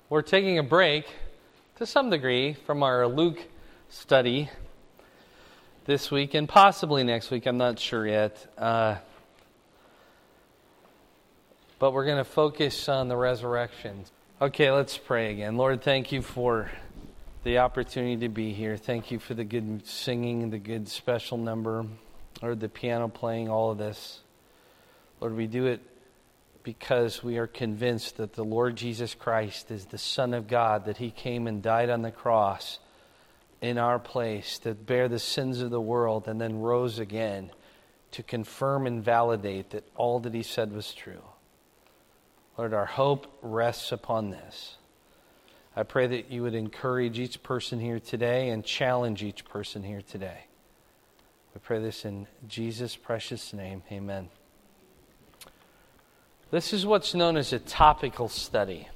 We're taking a break, to some degree, from our Luke study this week and possibly next week. I'm not sure yet. But we're going to focus on the resurrection. Okay, let's pray again. Lord, thank you for the opportunity to be here. Thank you for the good singing, the good special number, or the piano playing, all of this. Lord, we do it because we are convinced that the Lord Jesus Christ is the Son of God, that He came and died on the cross in our place to bear the sins of the world and then rose again to confirm and validate that all that He said was true. Lord, our hope rests upon this. I pray that you would encourage each person here today and challenge each person here today. We pray this in Jesus' precious name. Amen. This is what's known as a topical study.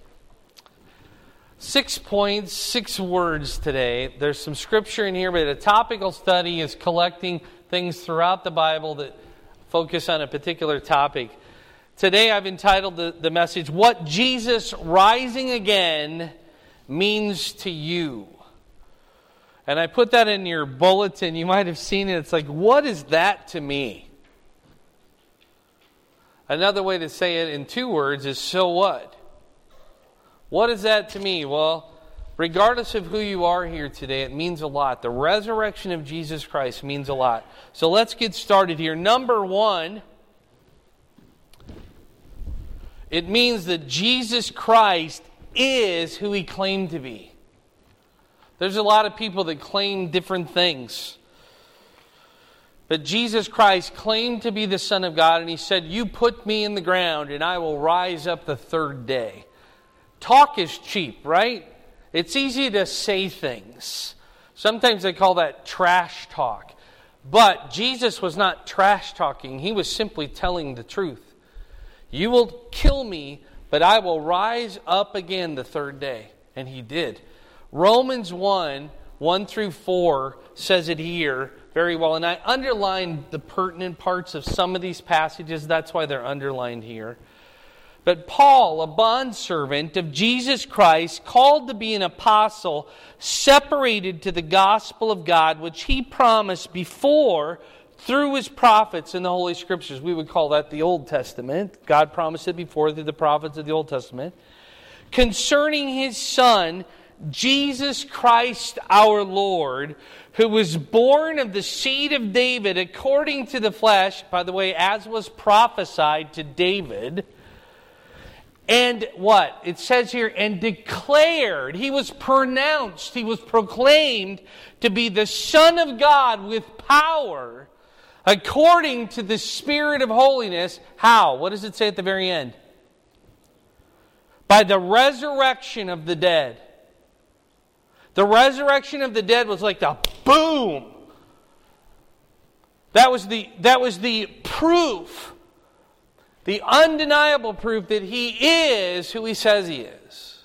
6 points, 6 words today. There's some scripture in here, but a topical study is collecting things throughout the Bible that focus on a particular topic. Today I've entitled the message, What Jesus Rising Again Means to You. And I put that in your bulletin. You might have seen it. It's like, what is that to me? Another way to say it in 2 words is, so what? What is that to me? Well, regardless of who you are here today, it means a lot. The resurrection of Jesus Christ means a lot. So let's get started here. Number 1, it means that Jesus Christ is who He claimed to be. There's a lot of people that claim different things. But Jesus Christ claimed to be the Son of God, and He said, you put me in the ground, and I will rise up the 3rd day. Talk is cheap, right? It's easy to say things. Sometimes they call that trash talk. But Jesus was not trash talking. He was simply telling the truth. You will kill me, but I will rise up again the 3rd day. And He did. Romans 1 through 4 says it here very well. And I underlined the pertinent parts of some of these passages. That's why they're underlined here. But Paul, a bondservant of Jesus Christ, called to be an apostle, separated to the gospel of God, which He promised before through His prophets in the Holy Scriptures. We would call that the Old Testament. God promised it before through the prophets of the Old Testament. Concerning His Son, Jesus Christ our Lord, who was born of the seed of David according to the flesh, by the way, as was prophesied to David. And what? It says here, and declared, He was pronounced, He was proclaimed to be the Son of God with power, according to the Spirit of holiness. How? What does it say at the very end? By the resurrection of the dead. The resurrection of the dead was like the boom. That was the proof, the undeniable proof that He is who He says He is.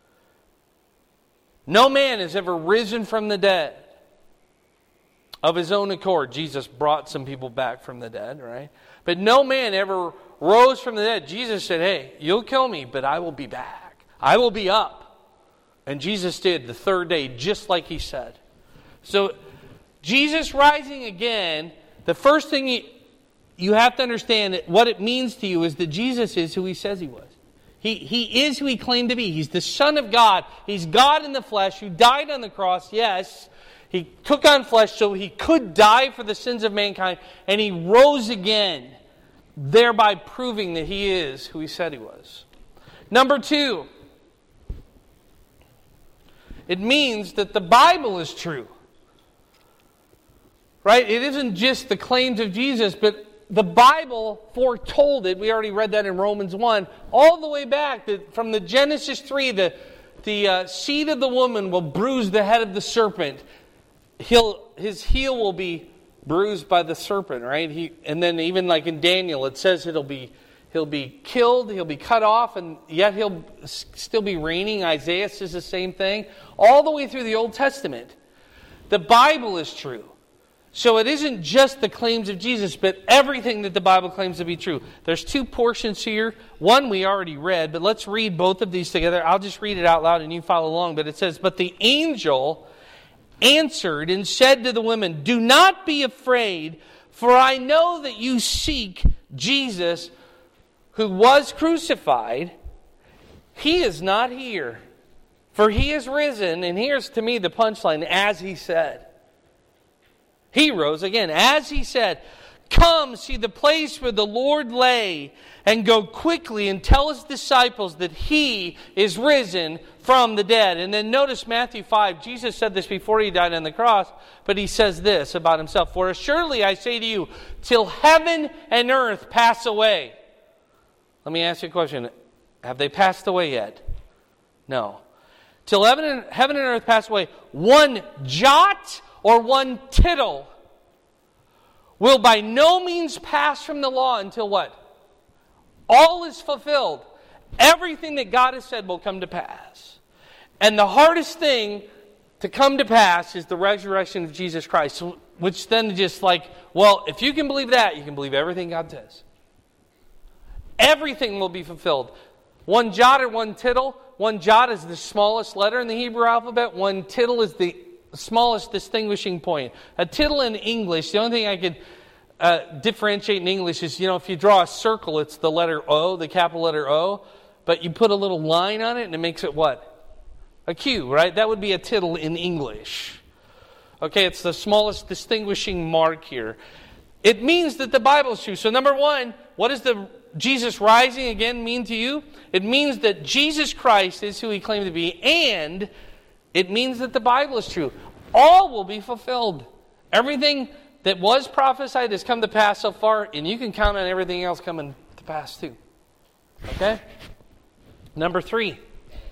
No man has ever risen from the dead of his own accord. Jesus brought some people back from the dead, right? But no man ever rose from the dead. Jesus said, hey, you'll kill me, but I will be back. I will be up. And Jesus did the 3rd day, just like He said. So, Jesus rising again, the first thing you have to understand, what it means to you is that Jesus is who He says He was. He is who He claimed to be. He's the Son of God. He's God in the flesh who died on the cross, yes. He took on flesh so He could die for the sins of mankind. And He rose again, thereby proving that He is who He said He was. Number 2. It means that the Bible is true. Right? It isn't just the claims of Jesus, but the Bible foretold it. We already read that in Romans 1. All the way back from the Genesis 3, the seed of the woman will bruise the head of the serpent. His heel will be bruised by the serpent, right? And then even like in Daniel, it says he'll be killed, he'll be cut off, and yet he'll still be reigning. Isaiah says the same thing. All the way through the Old Testament. The Bible is true. So it isn't just the claims of Jesus, but everything that the Bible claims to be true. There's two portions here. One we already read, but let's read both of these together. I'll just read it out loud and you follow along. But it says, "But the angel answered and said to the women, 'Do not be afraid, for I know that you seek Jesus who was crucified. He is not here, for he is risen.'" And here's to me the punchline, "as he said." He rose again, as he said. "Come, see the place where the Lord lay, and go quickly and tell his disciples that he is risen from the dead." And then notice Matthew 5. Jesus said this before he died on the cross, but he says this about himself, "For assuredly I say to you, till heaven and earth pass away." Let me ask you a question. Have they passed away yet? No. Till heaven and earth pass away, one jot or one tittle will by no means pass from the law until what? All is fulfilled. Everything that God has said will come to pass. And the hardest thing to come to pass is the resurrection of Jesus Christ. Which then just like, well, if you can believe that, you can believe everything God says. Everything will be fulfilled. One jot or one tittle. One jot is the smallest letter in the Hebrew alphabet. One tittle is the smallest distinguishing point. A tittle in English, the only thing I could differentiate in English is, if you draw a circle, it's the letter O, the capital letter O, but you put a little line on it and it makes it what? A Q, right? That would be a tittle in English. Okay, it's the smallest distinguishing mark here. It means that the Bible is true. So number one, what does the Jesus rising again mean to you? It means that Jesus Christ is who he claimed to be, and it means that the Bible is true. All will be fulfilled. Everything that was prophesied has come to pass so far, and you can count on everything else coming to pass too. Okay? Number 3.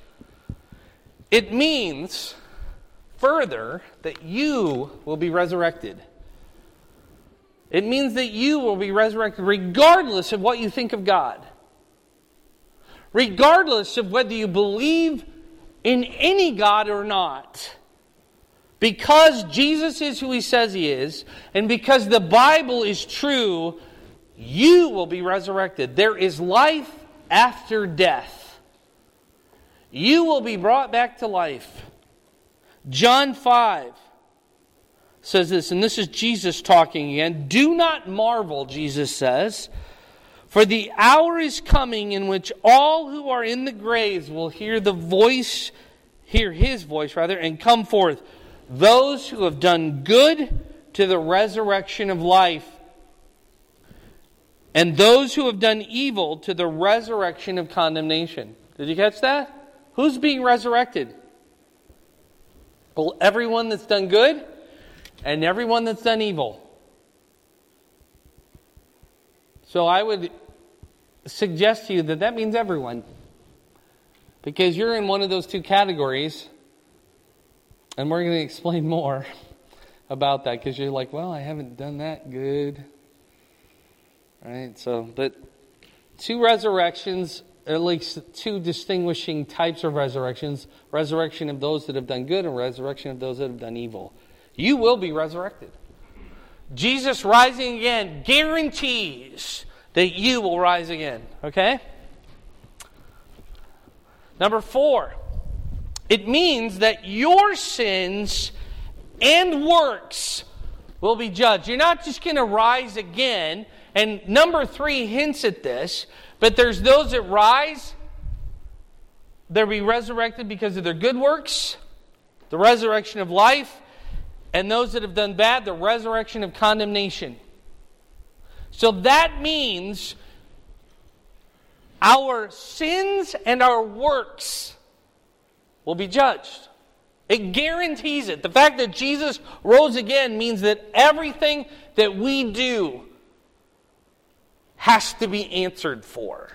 It means, further, that you will be resurrected. It means that you will be resurrected regardless of what you think of God. Regardless of whether you believe in any God or not. Because Jesus is who he says he is, and because the Bible is true, you will be resurrected. There is life after death. You will be brought back to life. John 5 says this, and this is Jesus talking again. "Do not marvel," Jesus says, "for the hour is coming in which all who are in the graves will hear his voice, and come forth. Those who have done good to the resurrection of life, and those who have done evil to the resurrection of condemnation." Did you catch that? Who's being resurrected? Well, everyone that's done good and everyone that's done evil. So I would suggest to you that means everyone. Because you're in one of those two categories. And we're going to explain more about that. Because you're like, well, I haven't done that good. Right? So, but two resurrections, at least two distinguishing types of resurrections. Resurrection of those that have done good and resurrection of those that have done evil. You will be resurrected. Jesus rising again guarantees that you will rise again. Okay? Number 4. It means that your sins and works will be judged. You're not just going to rise again. And number 3 hints at this. But there's those that rise. They'll be resurrected because of their good works. The resurrection of life. And those that have done bad, the resurrection of condemnation. So that means our sins and our works will be judged. It guarantees it. The fact that Jesus rose again means that everything that we do has to be answered for.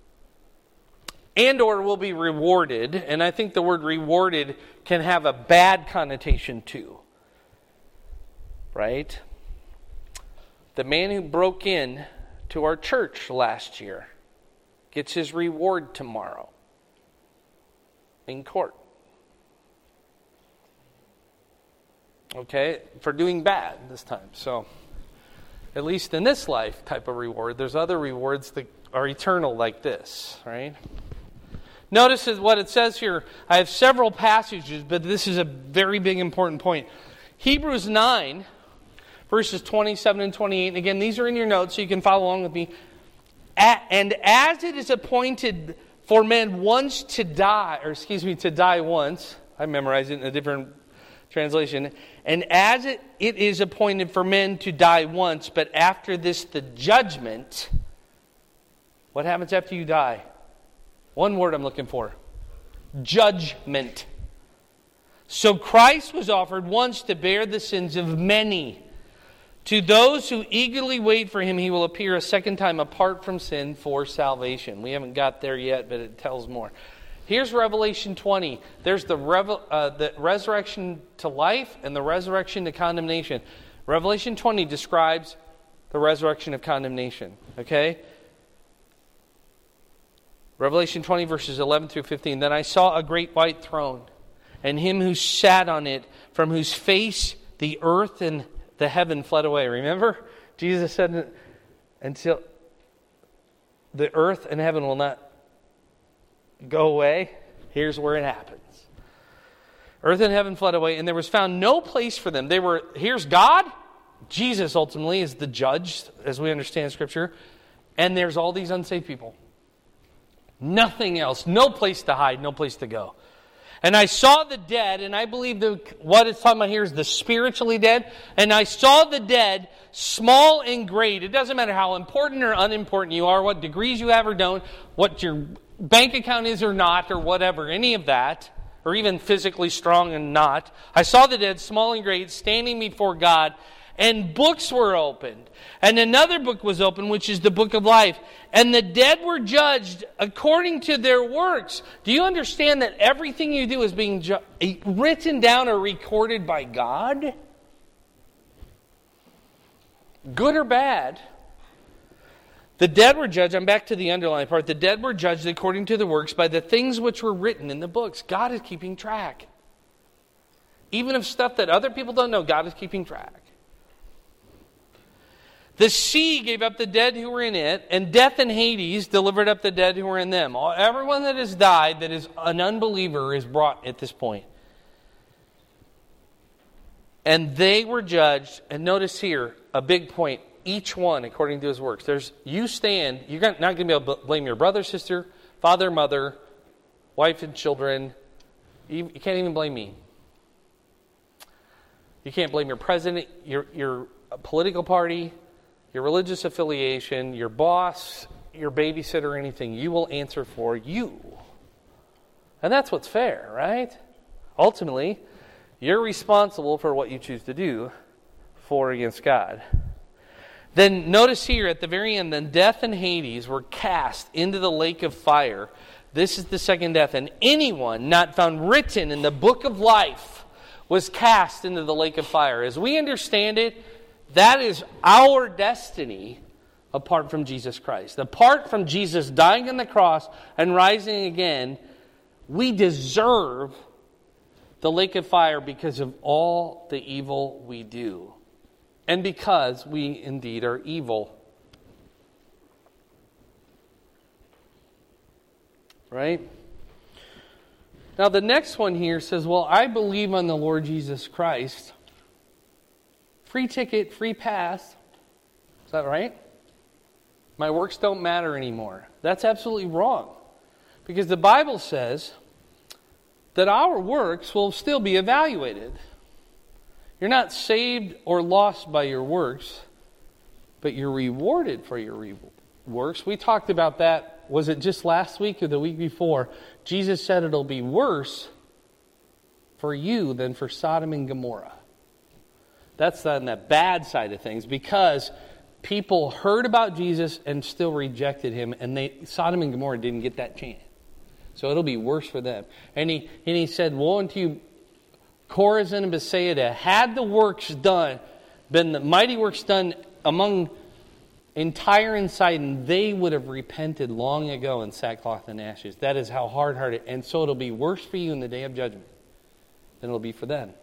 And or will be rewarded. And I think the word rewarded can have a bad connotation too. Right? The man who broke in to our church last year gets his reward tomorrow in court. Okay, for doing bad this time. So, at least in this life type of reward, there's other rewards that are eternal like this, right? Notice what it says here. I have several passages, but this is a very big important point. Hebrews 9, verses 27 and 28. And again, these are in your notes, so you can follow along with me. And as it is appointed for men once to die, to die once. I memorized it in a different translation. And as it is appointed for men to die once, but after this the judgment. What happens after you die? One word I'm looking for. Judgment. So Christ was offered once to bear the sins of many. To those who eagerly wait for him, he will appear a second time apart from sin for salvation. We haven't got there yet, but it tells more. Here's Revelation 20. There's the resurrection to life and the resurrection to condemnation. Revelation 20 describes the resurrection of condemnation. Okay? Revelation 20 verses 11 through 15. Then I saw a great white throne, and him who sat on it, from whose face the earth and the heaven fled away. Remember? Jesus said, until the earth and heaven will not go away. Here's where it happens. Earth and heaven fled away, and there was found no place for them. Here's God. Jesus ultimately is the judge, as we understand Scripture. And there's all these unsaved people. Nothing else. No place to hide. No place to go. And I saw the dead, and I believe what it's talking about here is the spiritually dead. And I saw the dead, small and great. It doesn't matter how important or unimportant you are, what degrees you have or don't, what your bank account is or not, or whatever, any of that, or even physically strong and not. I saw the dead, small and great, standing before God, and books were opened. And another book was opened, which is the book of life. And the dead were judged according to their works. Do you understand that everything you do is being written down or recorded by God? Good or bad? The dead were judged, I'm back to the underlying part. The dead were judged according to the works by the things which were written in the books. God is keeping track. Even of stuff that other people don't know, God is keeping track. The sea gave up the dead who were in it, and death and Hades delivered up the dead who were in them. Everyone that has died that is an unbeliever is brought at this point. And they were judged, and notice here, a big point, each one according to his works. You're not going to be able to blame your brother, sister, father, mother, wife and children. You can't even blame me. You can't blame your president, your political party, your religious affiliation, your boss, your babysitter, anything. You will answer for you. And that's what's fair, right? Ultimately, you're responsible for what you choose to do for or against God. Then notice here at the very end, then death and Hades were cast into the lake of fire. This is the second death. And anyone not found written in the book of life was cast into the lake of fire. As we understand it, that is our destiny apart from Jesus Christ. Apart from Jesus dying on the cross and rising again, we deserve the lake of fire because of all the evil we do. And because we indeed are evil. Right? Now the next one here says, well, I believe on the Lord Jesus Christ. Free ticket, free pass. Is that right? My works don't matter anymore. That's absolutely wrong. Because the Bible says that our works will still be evaluated. You're not saved or lost by your works, but you're rewarded for your works. We talked about that, was it just last week or the week before? Jesus said it'll be worse for you than for Sodom and Gomorrah. That's on the bad side of things, because people heard about Jesus and still rejected him, and Sodom and Gomorrah didn't get that chance. So it'll be worse for them. And he said, woe unto you, Chorazin and Bethsaida, had the works done, been the mighty works done among entire and Sidon, they would have repented long ago in sackcloth and ashes. That is how hard-hearted. And so it'll be worse for you in the day of judgment than it'll be for them.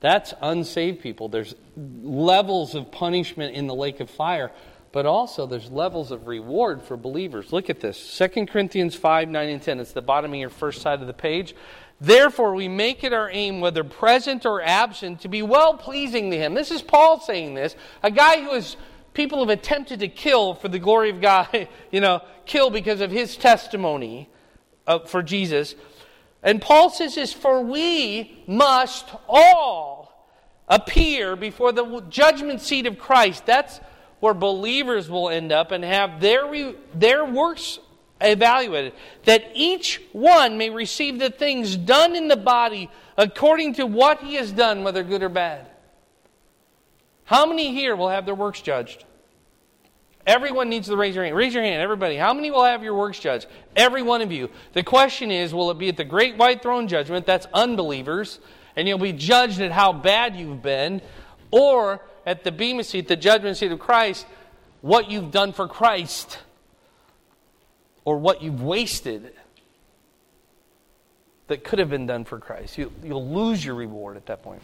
That's unsaved people. There's levels of punishment in the lake of fire, but also there's levels of reward for believers. Look at this. 2 Corinthians 5, 9, and 10. It's the bottom of your first side of the page. Therefore, we make it our aim, whether present or absent, to be well-pleasing to Him. This is Paul saying this. A guy who people have attempted to kill for the glory of God, kill because of his testimony for Jesus. And Paul says this, for we must all appear before the judgment seat of Christ. That's where believers will end up and have their works evaluated, that each one may receive the things done in the body according to what he has done, whether good or bad. How many here will have their works judged? Everyone needs to raise your hand. Raise your hand, everybody. How many will have your works judged? Every one of you. The question is, will it be at the great white throne judgment? That's unbelievers. And you'll be judged at how bad you've been. Or at the bema seat, the judgment seat of Christ, what you've done for Christ. Or what you've wasted that could have been done for Christ. You'll lose your reward at that point.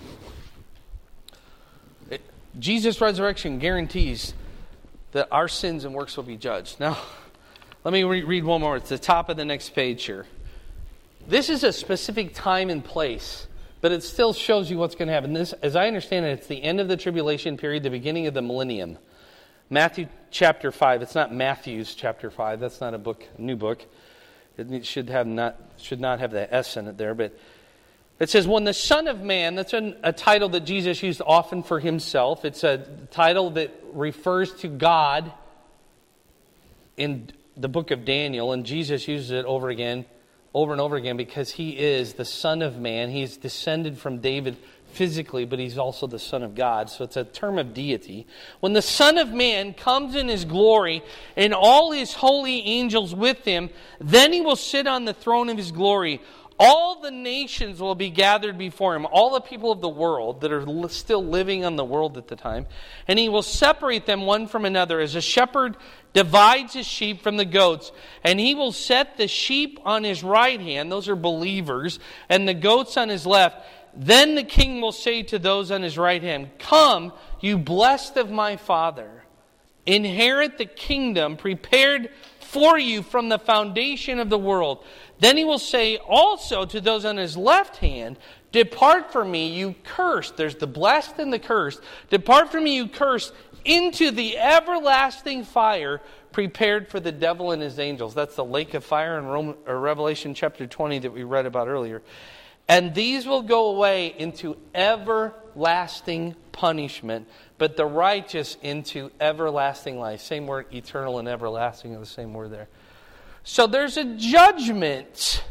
Jesus' resurrection guarantees that our sins and works will be judged. Now, let me read one more. It's the top of the next page here. This is a specific time and place, but it still shows you what's going to happen. This, as I understand it, it's the end of the tribulation period, the beginning of the millennium. Matthew chapter 5. It's not Matthew's chapter 5. That's not a new book. It should not have the S in it there, but it says, when the Son of Man, that's a title that Jesus used often for himself. It's a title that refers to God in the book of Daniel, and Jesus uses it over and over again because he is the Son of Man. He's descended from David physically, but he's also the Son of God, so it's a term of deity. When the Son of Man comes in his glory and all his holy angels with him, then he will sit on the throne of his glory. All the nations will be gathered before him, all the people of the world that are still living on the world at the time. And he will separate them one from another as a shepherd divides his sheep from the goats. And he will set the sheep on his right hand, those are believers, and the goats on his left. Then the king will say to those on his right hand, come, you blessed of my Father, inherit the kingdom prepared for you from the foundation of the world. Then he will say also to those on his left hand, depart from me, you cursed. There's the blessed and the cursed. Depart from me, you cursed, into the everlasting fire prepared for the devil and his angels. That's the lake of fire in Revelation chapter 20 that we read about earlier. And these will go away into everlasting punishment, but the righteous into everlasting life. Same word, eternal and everlasting, are the same word there. So there's a judgment,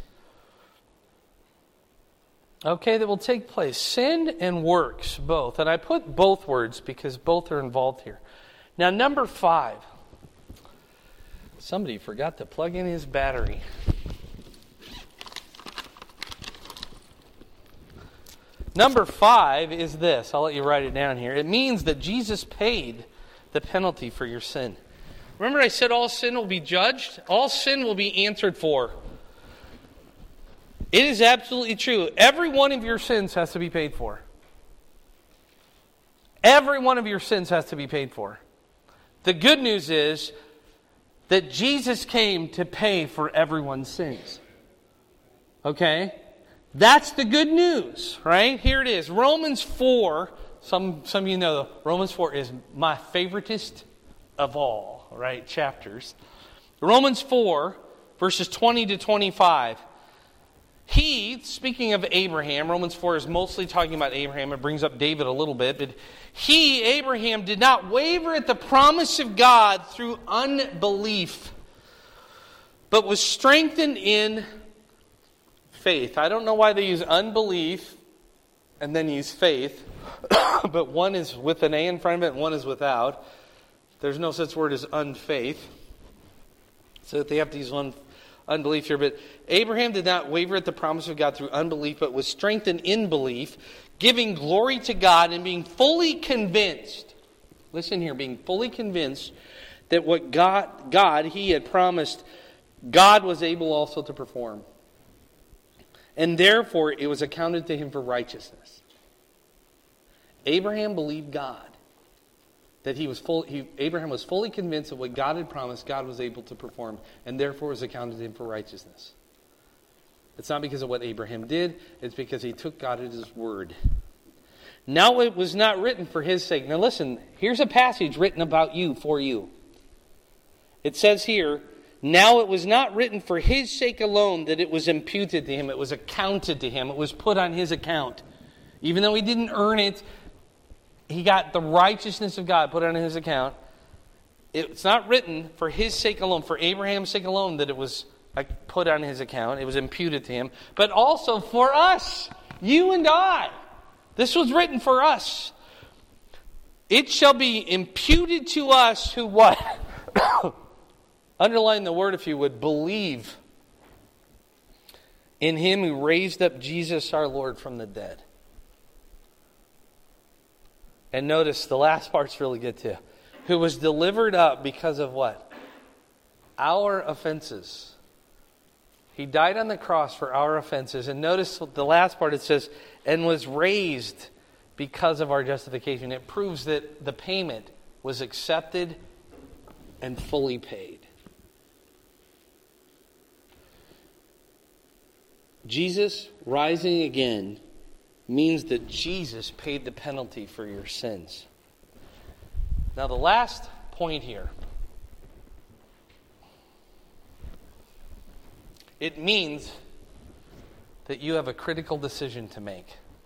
that will take place. Sin and works, both. And I put both words because both are involved here. Now, number 5. Somebody forgot to plug in his battery. Number 5 is this. I'll let you write it down here. It means that Jesus paid the penalty for your sin. Remember I said all sin will be judged? All sin will be answered for. It is absolutely true. Every one of your sins has to be paid for. Every one of your sins has to be paid for. The good news is that Jesus came to pay for everyone's sins. Okay? That's the good news, right? Here it is. Romans 4. Some of you know Romans 4 is my favoritist of all, right, chapters. Romans 4, verses 20 to 25. He, speaking of Abraham, Romans 4 is mostly talking about Abraham. It brings up David a little bit. But he, Abraham, did not waver at the promise of God through unbelief, but was strengthened in faith. I don't know why they use unbelief and then use faith, but one is with an A in front of it and one is without. There's no such word as unfaith. So they have to use one unbelief here. But Abraham did not waver at the promise of God through unbelief, but was strengthened in belief, giving glory to God and being fully convinced. Listen here, being fully convinced that what God he had promised, God was able also to perform. And therefore it was accounted to him for righteousness. Abraham believed God. That Abraham was fully convinced that what God had promised, God was able to perform, and therefore was accounted to him for righteousness. It's not because of what Abraham did, it's because he took God at his word. Now it was not written for his sake. Now listen, here's a passage written about you, for you. It says here, now it was not written for his sake alone that it was imputed to him. It was accounted to him. It was put on his account. Even though he didn't earn it, he got the righteousness of God put on his account. It's not written for his sake alone, for Abraham's sake alone, that it was put on his account. It was imputed to him. But also for us, you and I. This was written for us. It shall be imputed to us who what? Underline the word if you would. Believe in him who raised up Jesus our Lord from the dead. And notice the last part's really good too. Who was delivered up because of what? Our offenses. He died on the cross for our offenses. And notice the last part, it says, and was raised because of our justification. It proves that the payment was accepted and fully paid. Jesus rising again means that Jesus paid the penalty for your sins. Now the last point here. It means that you have a critical decision to make.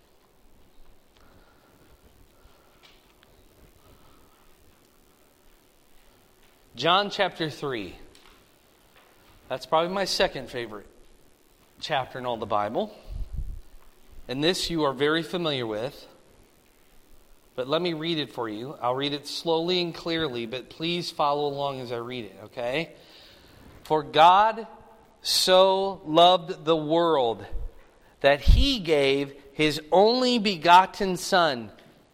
John chapter 3. That's probably my second favorite chapter in all the Bible. And this you are very familiar with. But let me read it for you. I'll read it slowly and clearly, but please follow along as I read it, okay? For God so loved the world that he gave his only begotten Son.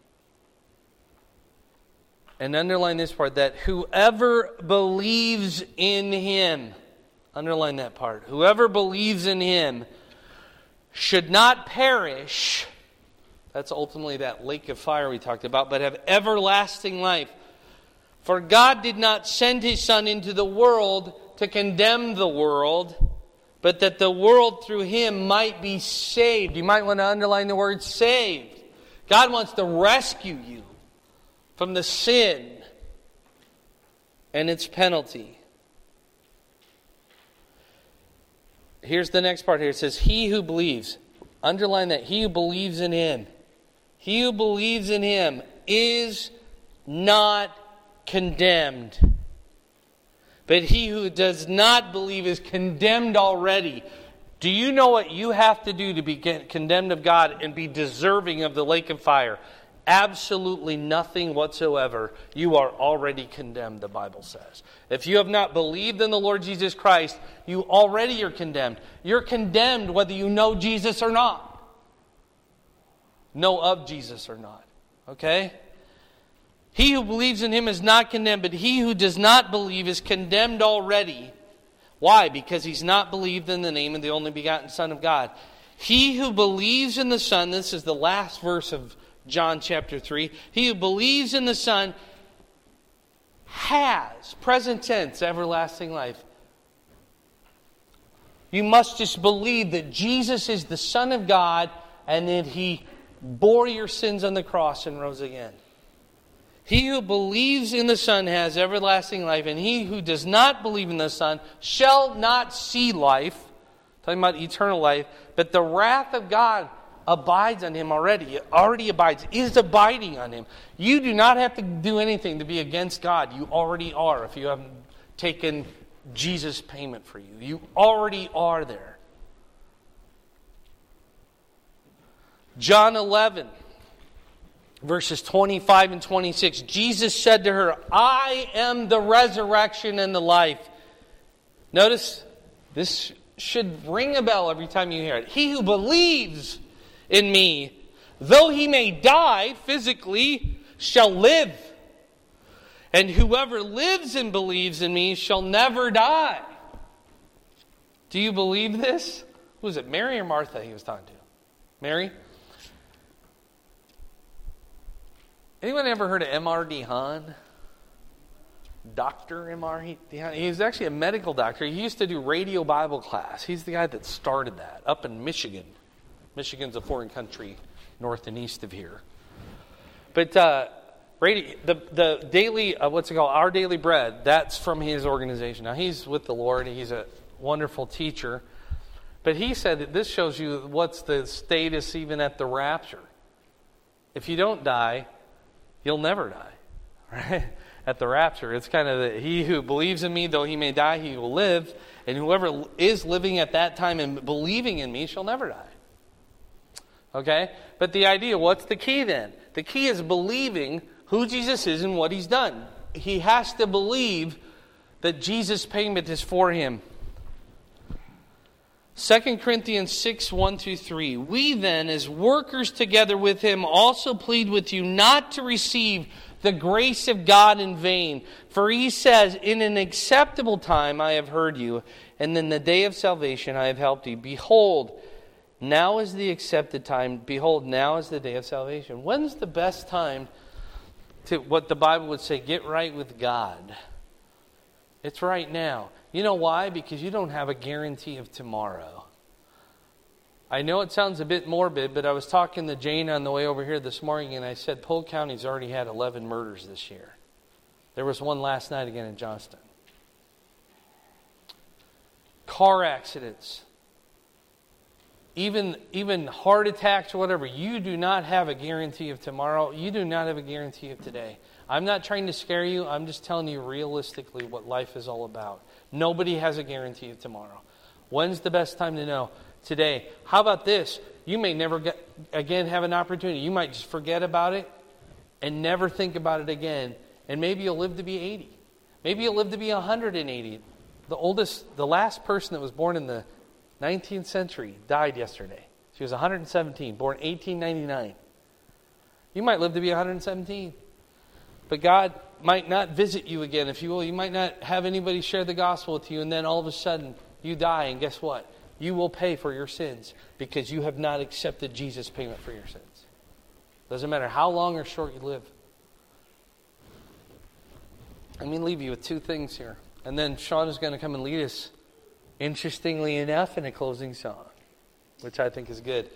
And underline this part, that whoever believes in him, underline that part, whoever believes in him should not perish, that's ultimately that lake of fire we talked about, but have everlasting life. For God did not send his Son into the world to condemn the world, but that the world through him might be saved. You might want to underline the word saved. God wants to rescue you from the sin and its penalty. Here's the next part here. It says, he who believes, underline that, he who believes in him. He who believes in him is not condemned. But he who does not believe is condemned already. Do you know what you have to do to be condemned of God and be deserving of the lake of fire? Absolutely nothing whatsoever. You are already condemned, the Bible says. If you have not believed in the Lord Jesus Christ, you already are condemned. You're condemned whether you know Jesus or not. Know of Jesus or not. Okay? He who believes in him is not condemned, but he who does not believe is condemned already. Why? Because he's not believed in the name of the only begotten Son of God. He who believes in the Son, this is the last verse of John chapter 3. He who believes in the Son has, present tense, everlasting life. You must just believe that Jesus is the Son of God and that he bore your sins on the cross and rose again. He who believes in the Son has everlasting life, and he who does not believe in the Son shall not see life, talking about eternal life, but the wrath of God abides on him already. It already abides, is abiding on him. You do not have to do anything to be against God. You already are if you haven't taken Jesus' payment for you. You already are there. John 11. Verses 25 and 26. Jesus said to her, I am the resurrection and the life. Notice, this should ring a bell every time you hear it. He who believes in me, though he may die physically, shall live. And whoever lives and believes in me shall never die. Do you believe this? Who was it, Mary or Martha he was talking to? Mary? Anyone ever heard of M.R. DeHaan? Dr. M.R. DeHaan? He was actually a medical doctor. He used to do radio Bible class. He's the guy that started that up in Michigan. Michigan's a foreign country north and east of here. But the daily, what's it called? Our Daily Bread, that's from his organization. Now, he's with the Lord. He's a wonderful teacher. But he said that this shows you what's the status even at the rapture. If you don't die, you'll never die. Right? At the rapture, it's kind of he who believes in me, though he may die, he will live. And whoever is living at that time and believing in me shall never die. Okay? But the idea, what's the key then? The key is believing who Jesus is and what he's done. He has to believe that Jesus' payment is for him. 2 Corinthians 6, 1-3. We then, as workers together with him, also plead with you not to receive the grace of God in vain. For he says, in an acceptable time I have heard you, and in the day of salvation I have helped you. Behold, now is the accepted time. Behold, now is the day of salvation. When's the best time to, what the Bible would say, get right with God? It's right now. You know why? Because you don't have a guarantee of tomorrow. I know it sounds a bit morbid, but I was talking to Jane on the way over here this morning, and I said Polk County's already had 11 murders this year. There was one last night again in Johnston. Car accidents. Even heart attacks or whatever. You do not have a guarantee of tomorrow. You do not have a guarantee of today. I'm not trying to scare you. I'm just telling you realistically what life is all about. Nobody has a guarantee of tomorrow. When's the best time to know? Today. How about this? You may never again have an opportunity. You might just forget about it and never think about it again. And maybe you'll live to be 80. Maybe you'll live to be 180. The last person that was born in the 19th century died yesterday. She was 117, born 1899. You might live to be 117. But God might not visit you again, if you will. You might not have anybody share the gospel with you, and then all of a sudden you die, and guess what? You will pay for your sins because you have not accepted Jesus' payment for your sins. Doesn't matter how long or short you live. Let me leave you with two things here. And then Sean is going to come and lead us, interestingly enough, in a closing song, which I think is good.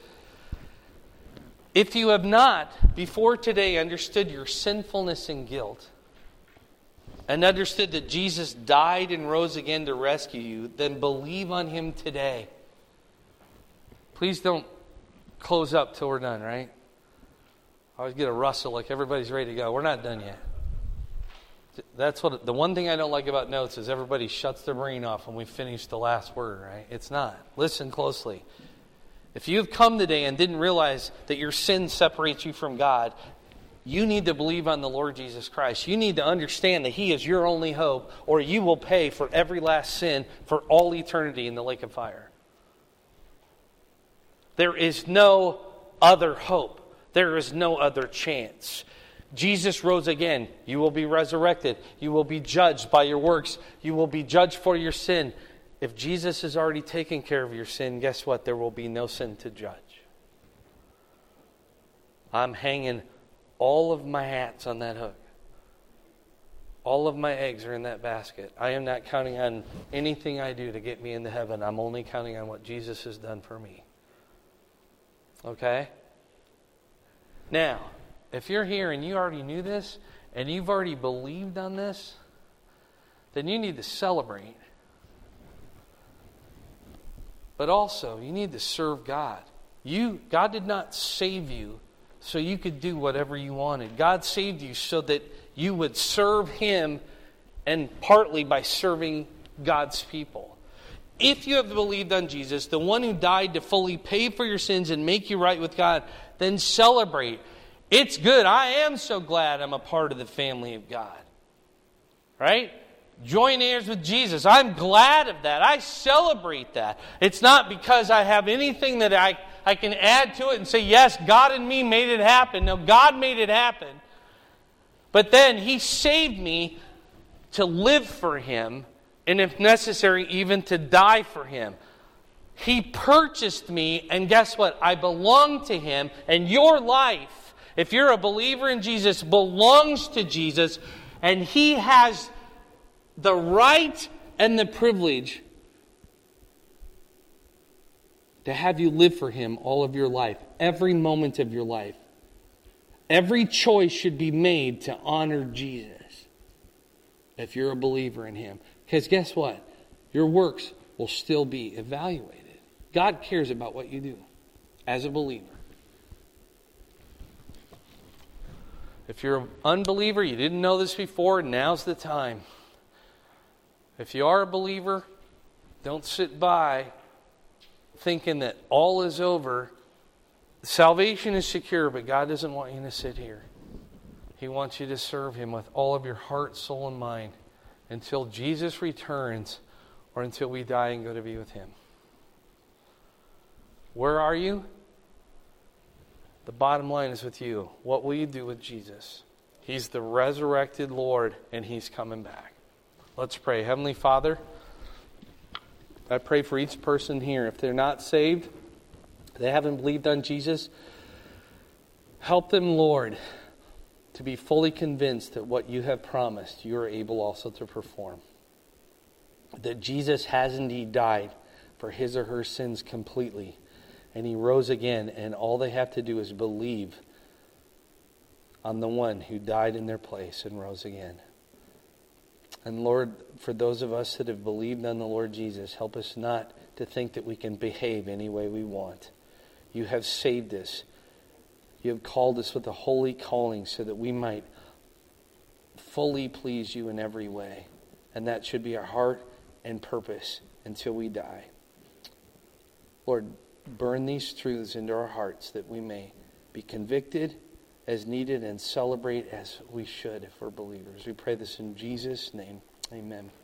If you have not, before today, understood your sinfulness and guilt, and understood that Jesus died and rose again to rescue you, then believe on him today. Please don't close up till we're done, right? I always get a rustle like everybody's ready to go. We're not done yet. That's what the one thing I don't like about notes is everybody shuts their brain off when we finish the last word, right? It's not. Listen closely. If you've come today and didn't realize that your sin separates you from God, you need to believe on the Lord Jesus Christ. You need to understand that he is your only hope, or you will pay for every last sin for all eternity in the lake of fire. There is no other hope. There is no other chance. Jesus rose again. You will be resurrected. You will be judged by your works. You will be judged for your sin. If Jesus has already taken care of your sin, guess what? There will be no sin to judge. I'm hanging all of my hats on that hook. All of my eggs are in that basket. I am not counting on anything I do to get me into heaven. I'm only counting on what Jesus has done for me. Okay? Now, if you're here and you already knew this, and you've already believed on this, then you need to celebrate. But also, you need to serve God. God did not save you so you could do whatever you wanted. God saved you so that you would serve him, and partly by serving God's people. If you have believed on Jesus, the one who died to fully pay for your sins and make you right with God, then celebrate. It's good. I am so glad I'm a part of the family of God. Right? Join heirs with Jesus. I'm glad of that. I celebrate that. It's not because I have anything that I can add to it and say, yes, God and me made it happen. No, God made it happen. But then he saved me to live for him, and if necessary, even to die for him. He purchased me, and guess what? I belong to him, and your life If you're a believer in Jesus, belongs to Jesus, and He has the right and the privilege to have you live for Him all of your life, every moment of your life. Every choice should be made to honor Jesus if you're a believer in Him. Because guess what? Your works will still be evaluated. God cares about what you do as a believer. If you're an unbeliever, you didn't know this before, now's the time. If you are a believer, don't sit by thinking that all is over. Salvation is secure, but God doesn't want you to sit here. He wants you to serve Him with all of your heart, soul, and mind until Jesus returns or until we die and go to be with Him. Where are you? The bottom line is with you. What will you do with Jesus? He's the resurrected Lord, and He's coming back. Let's pray. Heavenly Father, I pray for each person here. If they're not saved, they haven't believed on Jesus, help them, Lord, to be fully convinced that what you have promised, you are able also to perform. That Jesus has indeed died for his or her sins completely, and He rose again, and all they have to do is believe on the one who died in their place and rose again. And Lord, for those of us that have believed on the Lord Jesus, help us not to think that we can behave any way we want. You have saved us. You have called us with a holy calling so that we might fully please you in every way. And that should be our heart and purpose until we die. Lord, burn these truths into our hearts that we may be convicted as needed and celebrate as we should if we're believers. We pray this in Jesus' name. Amen.